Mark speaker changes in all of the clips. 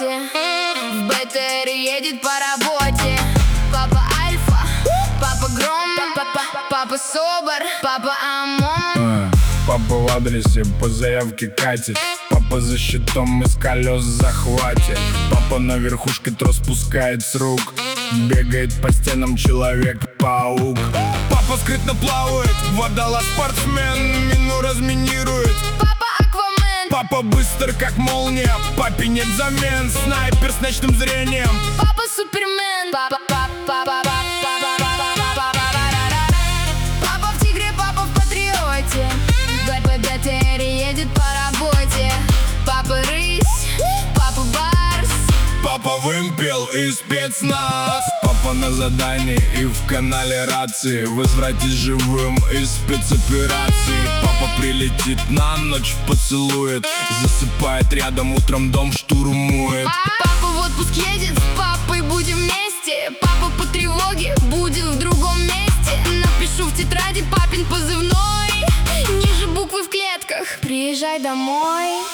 Speaker 1: работе, в БТР едет по работе. Папа Альфа, папа Гром, папа Собор, папа ОМОН.
Speaker 2: Папа в адресе по заявке катит. Папа за щитом из колес захватит. Папа на верхушке трос спускает с рук. Бегает по стенам Человек-паук. Папа скрытно плавает, водолаз спортсмен, мину разминирует.
Speaker 1: Папа Аквамен,
Speaker 2: Папа быстр как молния, папе нет замен. Снайпер с ночным зрением.
Speaker 1: папа Супермен, папа в Тигре, папа в Патриоте, в БТР едет по работе. Папа Рысь, папа Барс,
Speaker 2: Папа вымпел и спецназ. Папа на задании и в канале рации. Возвратись живым из спецоперации. Папа прилетит на ночь, поцелует. Засыпает рядом, утром дом штурмует.
Speaker 1: Папа в отпуск едет, с папой будем вместе. Папа по тревоге будет в другом месте. Напишу в тетради папин позывной, ниже буквы в клетках. Приезжай домой.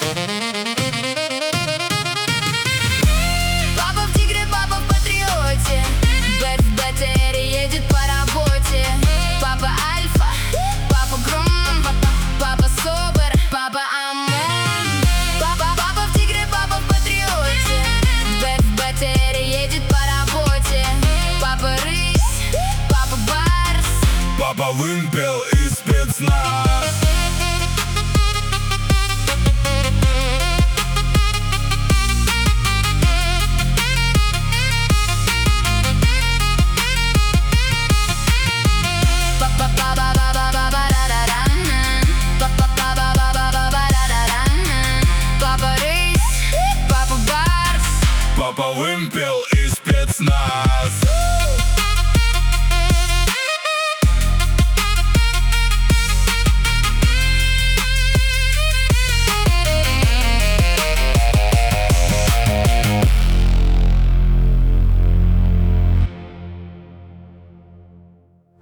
Speaker 1: Папа в Тигре, папа в Патриоте, в БТР едет по работе. Папа Альфа, папа Гром, папа Собор, папа ОМОН. Папа в Тигре, папа в Патриоте, в БТР едет по работе. Папа Рысь, папа Барс,
Speaker 2: Папа вымпел и спецназ.
Speaker 1: Папа Рысь, папа Барс,
Speaker 2: Папа вымпел и спецназ.